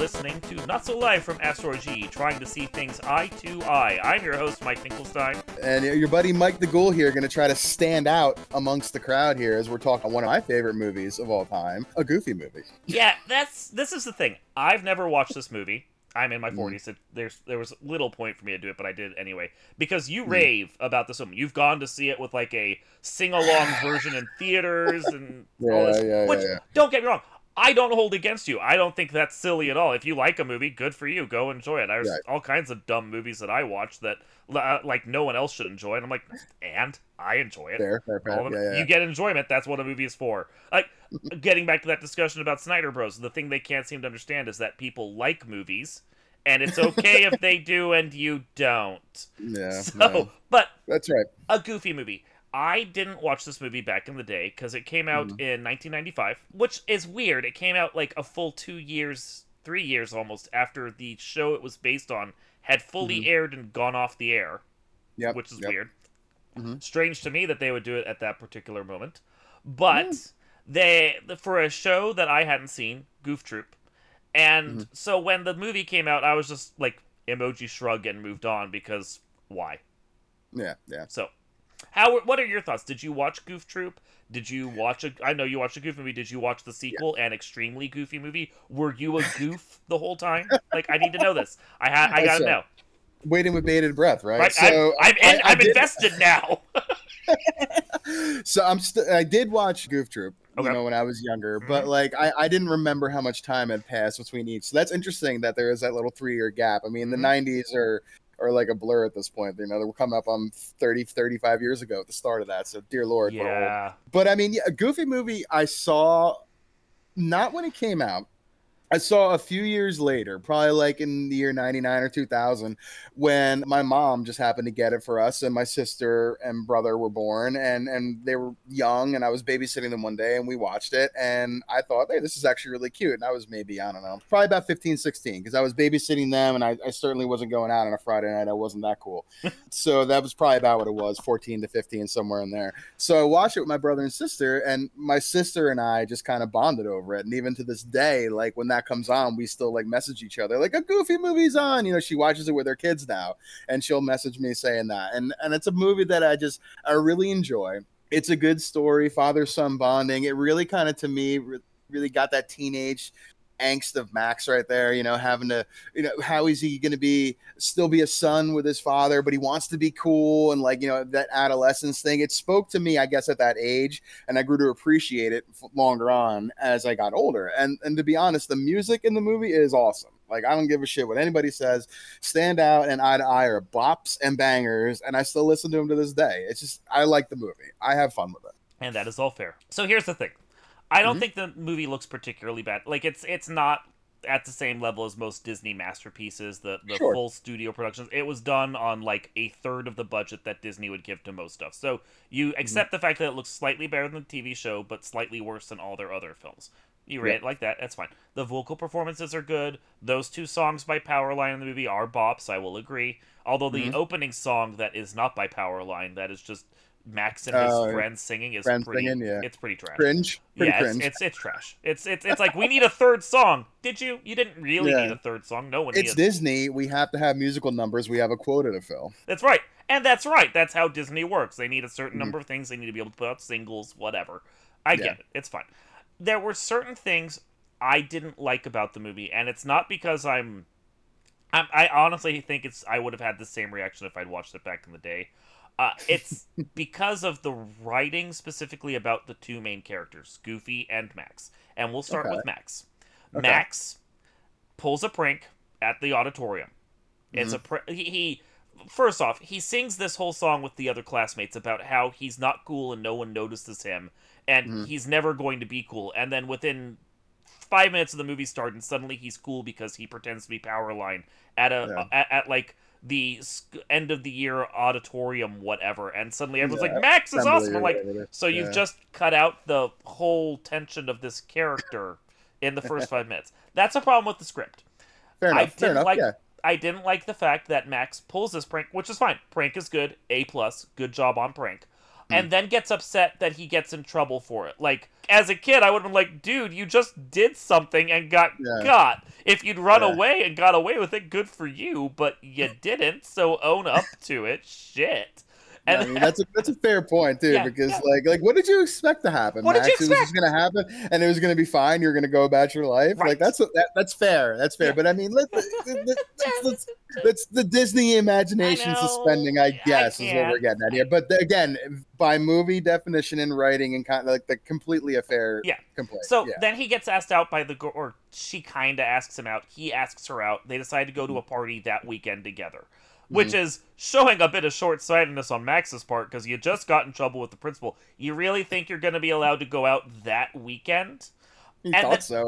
listening to Not So Live from Asteroid G, trying to see things eye to eye. I'm your host, Mike Finkelstein. And your buddy Mike the Ghoul here, going to try to stand out amongst the crowd here as we're talking one of my favorite movies of all time, a Goofy movie. Yeah, this is the thing. I've never watched this movie. I'm in my 40s. So there was little point for me to do it, but I did it anyway. Because you rave about this film. You've gone to see it with like a sing-along version in theaters and all this. Which, don't get me wrong, I don't hold against you. I don't think that's silly at all. If you like a movie, good for you. Go enjoy it. There's all kinds of dumb movies that I watch that like no one else should enjoy. And I'm like, and I enjoy it. Fair. You get enjoyment. That's what a movie is for. Like, getting back to that discussion about Snyder Bros., the thing they can't seem to understand is that people like movies, and it's okay if they do and you don't. But that's right. A Goofy movie. I didn't watch this movie back in the day because it came out in 1995, which is weird. It came out like a full 3 years almost after the show it was based on had fully aired and gone off the air, which is weird. Strange to me that they would do it at that particular moment. But for a show that I hadn't seen, Goof Troop, and so when the movie came out, I was just like, emoji shrug and moved on because why? Yeah. So, what are your thoughts? Did you watch Goof Troop? Did you watch I know you watched a Goof movie. Did you watch the sequel, an extremely goofy movie? Were you a goof the whole time? Like, I need to know this. I gotta know. Waiting with bated breath, right? Right. So I'm invested now. So I did watch Goof Troop, Okay. when I was younger, but like I didn't remember how much time had passed between each. So that's interesting that there is that little 3-year gap. I mean, the 90s are like a blur at this point. They were coming up on 35 years ago at the start of that. So dear Lord. Yeah. But I mean, a Goofy movie I saw not when it came out. I saw a few years later, probably like in the year 99 or 2000, when my mom just happened to get it for us, and my sister and brother were born, and they were young, and I was babysitting them one day, and we watched it, and I thought, hey, this is actually really cute. And I was maybe, I don't know, probably about 15, 16, because I was babysitting them, and I certainly wasn't going out on a Friday night. I wasn't that cool. So that was probably about what it was, 14 to 15, somewhere in there. So I watched it with my brother and sister, and my sister and I just kind of bonded over it. And even to this day, like when that comes on, we still like message each other like, a Goofy movie's on. She watches it with her kids now, and she'll message me saying that. And it's a movie that I really enjoy. It's a good story, father-son bonding. It really kind of, to me, really got that teenage angst of Max right there, having to, how is he going to still be a son with his father, but he wants to be cool, and like, that adolescence thing. It spoke to me, I guess, at that age, and I grew to appreciate it longer on as I got older. And to be honest, the music in the movie is awesome. Like, I don't give a shit what anybody says. Stand Out and Eye to Eye are bops and bangers, and I still listen to them to this day. It's just, I like the movie. I have fun with it. And that is all fair. So here's the thing. I don't think the movie looks particularly bad. Like, it's not at the same level as most Disney masterpieces, the full studio productions. It was done on like a third of the budget that Disney would give to most stuff. So you accept the fact that it looks slightly better than the TV show, but slightly worse than all their other films. You rate it like that, that's fine. The vocal performances are good. Those 2 songs by Powerline in the movie are bops, I will agree. Although the opening song that is not by Powerline, that is just Max and his friends singing, is it's pretty trash. Cringe. Cringe. It's trash. It's like, we need a third song. Did you? You didn't really need a third song. No one. It's Disney. We have to have musical numbers. We have a quota to fill. That's right. And that's right. That's how Disney works. They need a certain number of things. They need to be able to put out singles, whatever. I get it. It's fine. There were certain things I didn't like about the movie, and it's not because I honestly think I would have had the same reaction if I'd watched it back in the day. It's because of the writing specifically about the 2 main characters, Goofy and Max. And we'll start with Max. Okay. Max pulls a prank at the auditorium. It's he first off, he sings this whole song with the other classmates about how he's not cool and no one notices him, and he's never going to be cool. And then within 5 minutes of the movie starts, and suddenly he's cool because he pretends to be Powerline at like the end of the year auditorium, whatever, and suddenly everyone's like, Max is awesome. I'm like, so you've just cut out the whole tension of this character in the first 5 minutes. That's a problem with the script. Fair enough. I didn't like the fact that Max pulls this prank, which is fine. Prank is good. A+. Good job on prank. and then gets upset that he gets in trouble for it. Like, as a kid, I would have been like, dude, you just did something and got got. If you'd run away and got away with it, good for you, but you didn't, so own up to it. Shit. And I mean, that's a fair point too, because like what did you expect to happen, what Max? Did you expect? It was just gonna happen, and it was gonna be fine. You're gonna go about your life. Right. Like that's fair. That's fair. But I mean, that's the Disney imagination suspending, I guess, is what we're getting at here. But again, by movie definition and writing and kind of like the completely a fair complaint. So then he gets asked out by the girl, or she kind of asks him out. He asks her out. They decide to go to a party that weekend together. Which is showing a bit of short-sightedness on Max's part, because you just got in trouble with the principal. You really think you're going to be allowed to go out that weekend? He thought so.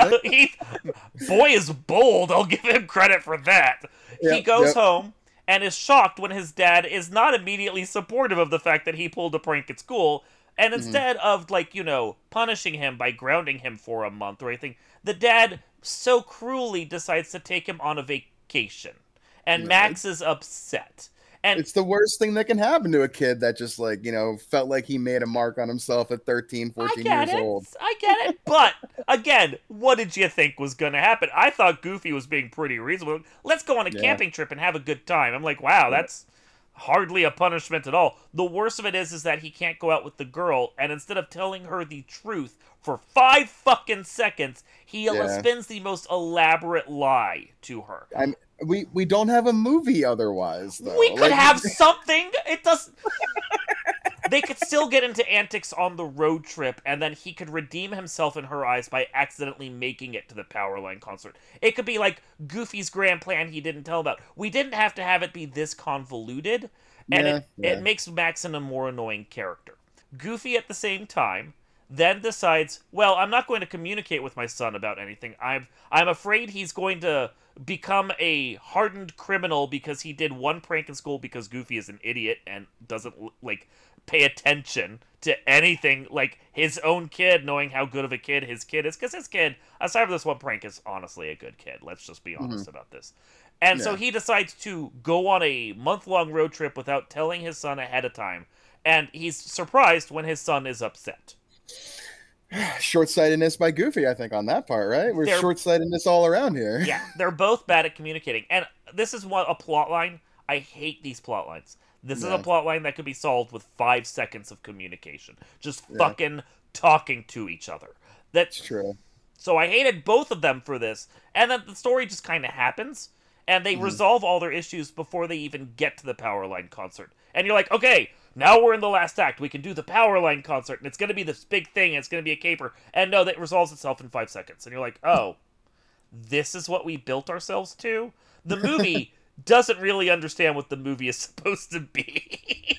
Boy is bold. I'll give him credit for that. He goes home and is shocked when his dad is not immediately supportive of the fact that he pulled a prank at school. And instead of, like, punishing him by grounding him for a month or anything, the dad so cruelly decides to take him on a vacation. And Max is upset. And it's the worst thing that can happen to a kid that just, like, felt like he made a mark on himself at 13, 14 years old. I get it. But, again, what did you think was going to happen? I thought Goofy was being pretty reasonable. Let's go on a camping trip and have a good time. I'm like, wow, that's hardly a punishment at all. The worst of it is that he can't go out with the girl, and instead of telling her the truth for 5 fucking seconds, he spins the most elaborate lie to her. We don't have a movie otherwise, though. We could have something. It does. They could still get into antics on the road trip, and then he could redeem himself in her eyes by accidentally making it to the Powerline concert. It could be like Goofy's grand plan he didn't tell about. We didn't have to have it be this convoluted, and it makes Maxon a more annoying character. Goofy, at the same time, then decides, well, I'm not going to communicate with my son about anything. I'm afraid he's going to become a hardened criminal because he did one prank in school because Goofy is an idiot and doesn't, like, pay attention to anything, like his own kid knowing how good of a kid his kid is, because his kid, aside from this one prank, is honestly a good kid. Let's just be honest about this. And so he decides to go on a month-long road trip without telling his son ahead of time, and he's surprised when his son is upset. Short-sightedness by Goofy, I think, on that part, right? We're short-sightedness all around here. Yeah, they're both bad at communicating. And this is a plot line. I hate these plot lines. This is a plot line that could be solved with 5 seconds of communication. Just fucking talking to each other. That's true. So I hated both of them for this. And then the story just kind of happens. And they resolve all their issues before they even get to the Powerline concert. And you're like, okay, now we're in the last act. We can do the Powerline concert, and it's going to be this big thing, and it's going to be a caper. And no, that resolves itself in 5 seconds. And you're like, oh, this is what we built ourselves to? The movie doesn't really understand what the movie is supposed to be.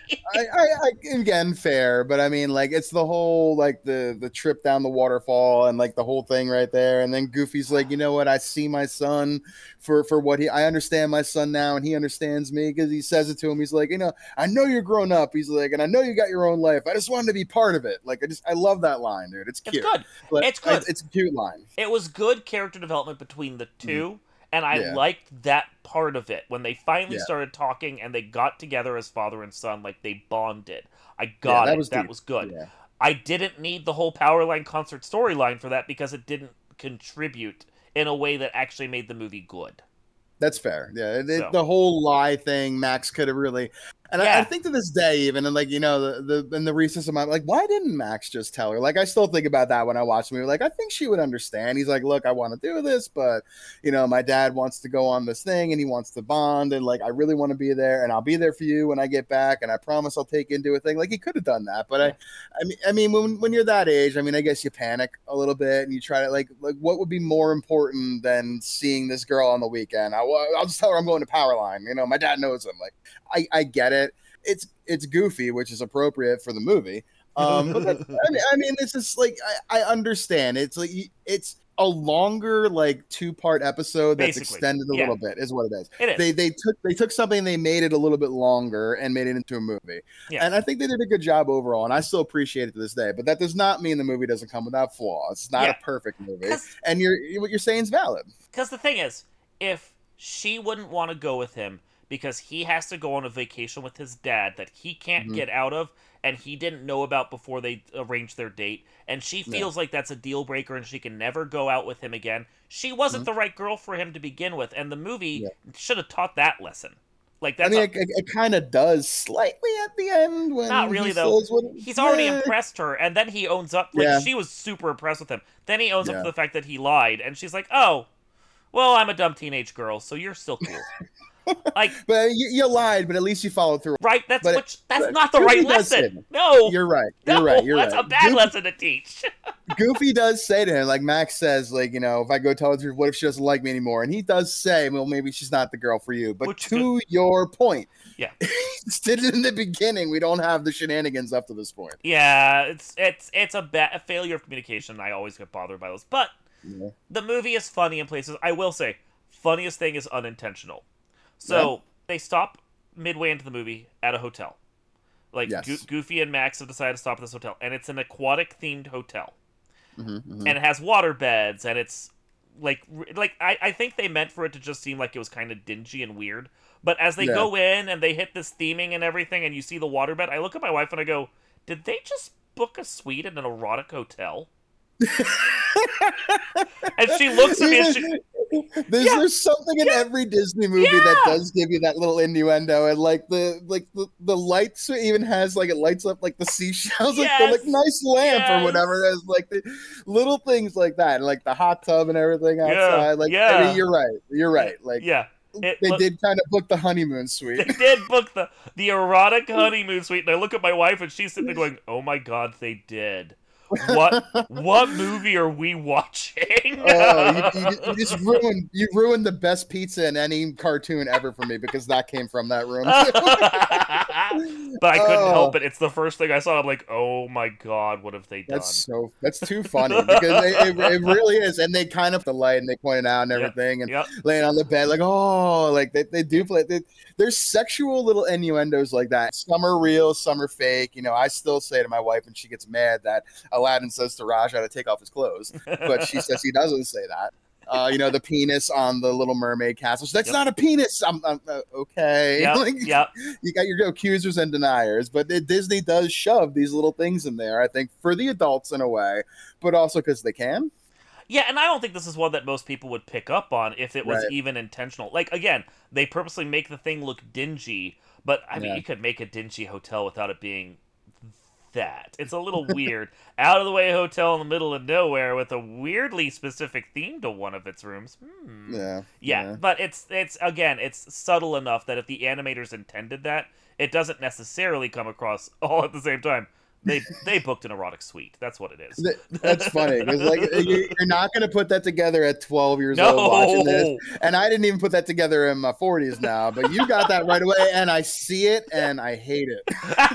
I again, fair, but I mean, like, it's the whole, like, the trip down the waterfall and, like, the whole thing right there. And then Goofy's like, you know what? I see my son for what I understand my son now, and he understands me, because he says it to him. He's like, I know you're grown up. He's like, and I know you got your own life. I just wanted to be part of it. Like, I love that line, dude. It's cute. It's good. It's good. It's a cute line. It was good character development between the two. And I liked that part of it. When they finally started talking and they got together as father and son, like, they bonded. I got it. That was good. Yeah. I didn't need the whole Powerline concert storyline for that, because it didn't contribute in a way that actually made the movie good. That's fair. Yeah, the whole lie thing, Max could have really, and I think to this day, even, and like, in the recess of my, like, why didn't Max just tell her? Like, I still think about that when I watch the movie. Like, I think she would understand. He's like, look, I want to do this, but my dad wants to go on this thing, and he wants to bond, and like, I really want to be there, and I'll be there for you when I get back, and I promise I'll take you into a thing. Like, he could have done that, but I mean, when you're that age, I mean, I guess you panic a little bit, and you try to like what would be more important than seeing this girl on the weekend? I'll just tell her I'm going to Powerline. My dad knows him. Like, I get it. It's goofy, which is appropriate for the movie. But I mean, it's just like, I understand. It's like, it's a longer, like, 2-part episode that's extended a little bit, is what it is. It is. They took something, they made it a little bit longer and made it into a movie. Yeah. And I think they did a good job overall, and I still appreciate it to this day. But that does not mean the movie doesn't come without flaws. It's not a perfect movie. And what you're saying is valid. Because the thing is, if she wouldn't want to go with him because he has to go on a vacation with his dad that he can't get out of and he didn't know about before they arranged their date, and she feels like that's a deal breaker and she can never go out with him again. She wasn't the right girl for him to begin with, and the movie should have taught that lesson. Like, that's it kind of does slightly at the end when not really he though. says what, He's already impressed her, and then he owns up. Like, she was super impressed with him. Then he owns up to the fact that he lied, and she's like, "Oh, well, I'm a dumb teenage girl, so you're still cool." Like, but you lied, but at least you followed through. Right? That's not the right lesson. No, you're right. That's a bad lesson to teach. Goofy does say to him, like Max says, like, you know, if I go tell her, what if she doesn't like me anymore? And he does say, well, maybe she's not the girl for you. But to your point, yeah, did it in the beginning. We don't have the shenanigans up to this point. Yeah, it's a failure of communication. I always get bothered by those. But the movie is funny in places. I will say, funniest thing is unintentional. So they stop midway into the movie at a hotel. Like, Goofy and Max have decided to stop at this hotel, and it's an aquatic-themed hotel. And it has water beds, and it's I think they meant for it to just seem like it was kind of dingy and weird. But as they go in and they hit this theming and everything, and you see the waterbed, I look at my wife and I go, "Did they just book a suite in an erotic hotel?" And she looks at me and there's something in every Disney movie that does give you that little innuendo, and like the lights even has like it lights up like the seashells, like the nice lamp or whatever it is, like the little things like that, and like the hot tub and everything outside. I mean, you're right. Like they did kind of book the honeymoon suite. They did book the erotic honeymoon suite, and I look at my wife and she's sitting there going, "Oh my God, they did." What movie are we watching? Oh, you just ruined the best pizza in any cartoon ever for me, because that came from that room. But I couldn't help it. It's the first thing I saw. I'm like, oh my God, what have they done? That's too funny, because it really is. And they kind of the light and they point it out and everything, and laying on the bed like, oh, like they do play. There's sexual little innuendos like that. Some are real, some are fake. You know, I still say to my wife, and she gets mad, that Aladdin says to Raja to take off his clothes, but she says he doesn't say that. You know, the penis on the Little Mermaid castle. That's not a penis. I'm okay. You got your accusers and deniers, but Disney does shove these little things in there, I think, for the adults in a way, but also because they can. Yeah, and I don't think this is one that most people would pick up on if it was even intentional. Like, again, they purposely make the thing look dingy, but I mean, you could make a dingy hotel without it being that. It's a little weird. Out of the way hotel in the middle of nowhere with a weirdly specific theme to one of its rooms. Yeah, but it's again, it's subtle enough that if the animators intended that, it doesn't necessarily come across all at the same time. They booked an erotic suite. That's what it is. That's funny, because like you're not going to put that together at 12 years old watching this, and I didn't even put that together in my 40s now. But you got that right away, and I see it, and I hate it.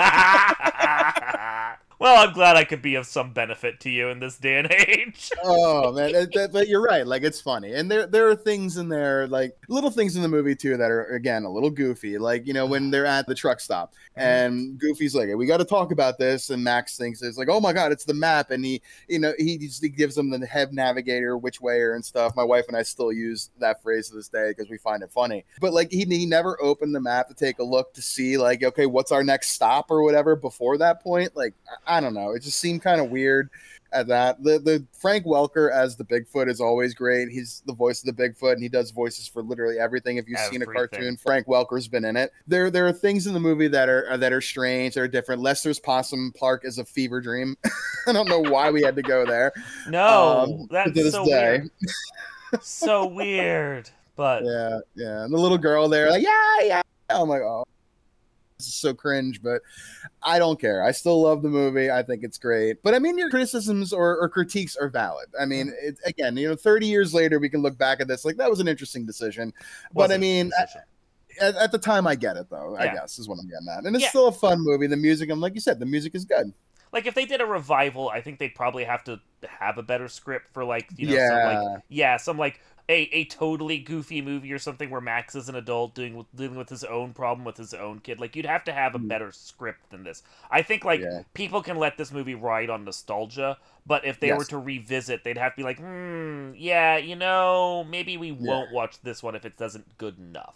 Well, I'm glad I could be of some benefit to you in this day and age. Oh man, but you're right. Like, it's funny, and there are things in there, like little things in the movie too, that are again a little goofy. Like, you know, when they're at the truck stop, and Goofy's like, "We got to talk about this," and Max thinks it's like, "Oh my God, it's the map," and he gives them the head navigator, which way and stuff. My wife and I still use that phrase to this day because we find it funny. But like, he never opened the map to take a look to see, like, okay, what's our next stop or whatever before that point. Like, I don't know. It just seemed kind of weird at that. The Frank Welker as the Bigfoot is always great. He's the voice of the Bigfoot, and he does voices for literally everything. If you've seen a cartoon, Frank Welker's been in it. There are things in the movie that are strange, that are different. Lester's Possum Park is a fever dream. I don't know why we had to go there. No, that's so weird. So weird. But yeah. And the little girl there, like, yeah. I'm like, oh, this is so cringe, but I don't care. I still love the movie. I think it's great. But I mean, your criticisms or critiques are valid. I mean, again, 30 years later, we can look back at this like that was an interesting decision. But I mean, at the time, I get it, though, I guess is what I'm getting at. And it's still a fun movie. The music, like you said, the music is good. Like, if they did a revival, I think they'd probably have to have a better script for, like, some a totally goofy movie or something where Max is an adult dealing with his own problem with his own kid. Like, you'd have to have a better script than this. I think, people can let this movie ride on nostalgia, but if they were to revisit, they'd have to be like, maybe we won't watch this one if it isn't good enough.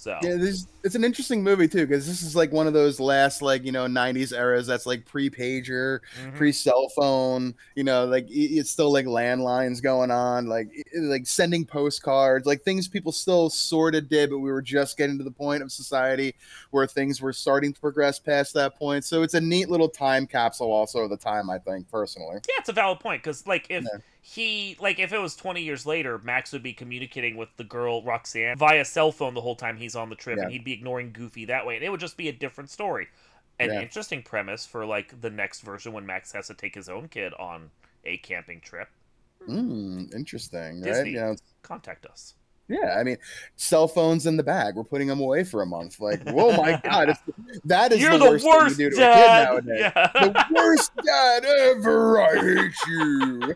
So Yeah, it's an interesting movie too, because this is like one of those last, like, 90s eras that's like pre-pager, pre-cell phone, like it's still like landlines going on, like sending postcards, like things people still sort of did, but we were just getting to the point of society where things were starting to progress past that point. So it's a neat little time capsule also of the time, I think, personally. yeah, it's a valid point, because like if it was 20 years later, Max would be communicating with the girl Roxanne via cell phone the whole time he's on the trip, and he'd be ignoring Goofy that way, and it would just be a different story. An interesting premise for like the next version when Max has to take his own kid on a camping trip. Interesting. Disney, right? Contact us. Yeah, I mean, cell phones in the bag. We're putting them away for a month. Like, oh my God, that is You're the worst thing to do to dad. a kid nowadays. Yeah. The worst dad ever. I hate you.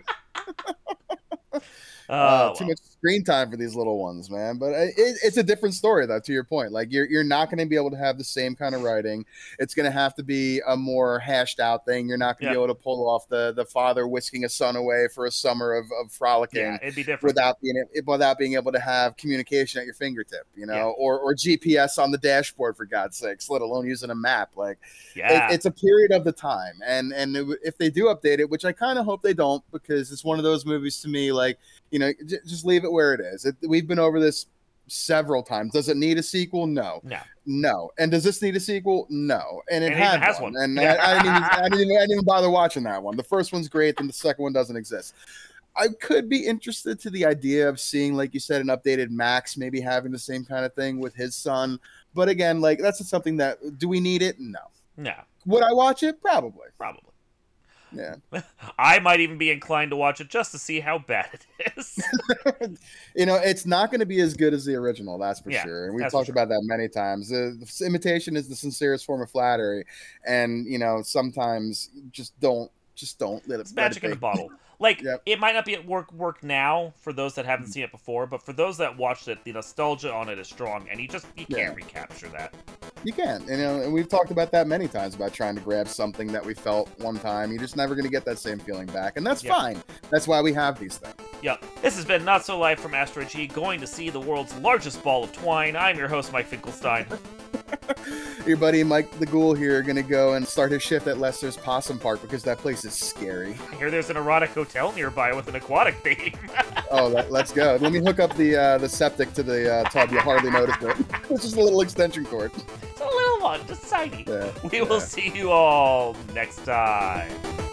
Too much screen time for these little ones, man. But it's a different story, though. To your point, like you're not going to be able to have the same kind of writing. It's going to have to be a more hashed out thing. You're not going to be able to pull off the father whisking a son away for a summer of frolicking. Yeah, it'd be different without being able to have communication at your fingertip, or GPS on the dashboard, for God's sakes, let alone using a map. Like, it's a period of the time, and if they do update it, which I kind of hope they don't, because it's one of those movies to me, like, just leave it where it is. We've been over this several times. Does it need a sequel? No. And does this need a sequel? No. And it has one. And I didn't even bother watching that one. The first one's great, and the second one doesn't exist. I could be interested to the idea of seeing, like you said, an updated Max, maybe having the same kind of thing with his son. But again, like, that's something that, do we need it? No. Would I watch it? Probably. Yeah. I might even be inclined to watch it just to see how bad it is. It's not going to be as good as the original, that's for sure. And we've talked about that many times. The imitation is the sincerest form of flattery, and sometimes just don't let it. It's magic in a bottle. Like, it might not be at work now for those that haven't seen it before, but for those that watched it, the nostalgia on it is strong, and you can't recapture that. You can't, and we've talked about that many times, about trying to grab something that we felt one time. You're just never going to get that same feeling back, and that's fine. That's why we have these things. Yep. This has been Not So Live from Asteroid G, going to see the world's largest ball of twine. I'm your host, Mike Finkelstein. Your buddy Mike the Ghoul here, going to go and start his shift at Lester's Possum Park, because that place is scary. I hear there's an erotic hotel nearby with an aquatic theme. Let's go. Let me hook up the septic to the tub. You'll hardly notice it. It's just a little extension cord. It's a little one, just tiny. We will see you all next time.